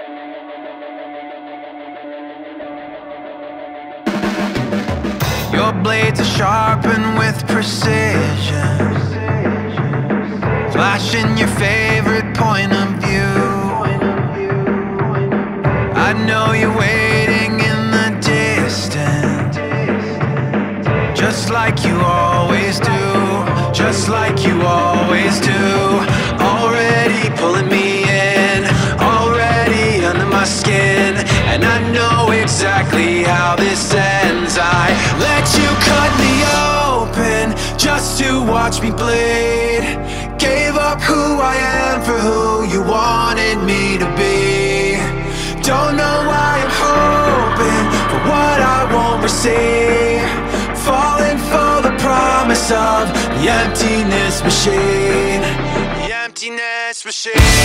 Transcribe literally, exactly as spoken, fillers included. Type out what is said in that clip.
Your blades are sharpened with precision, flashing your favorite point of view. I know you're waiting in the distance, just like you always do, just like you always do. Already pulling me in, already under my skin, and I know exactly how this ends. I let you cut me open just to watch me bleed. Gave up who I am for who you wanted me to be. Don't know why I'm hoping for what I won't receive, falling for the promise of the emptiness machine. The emptiness machine.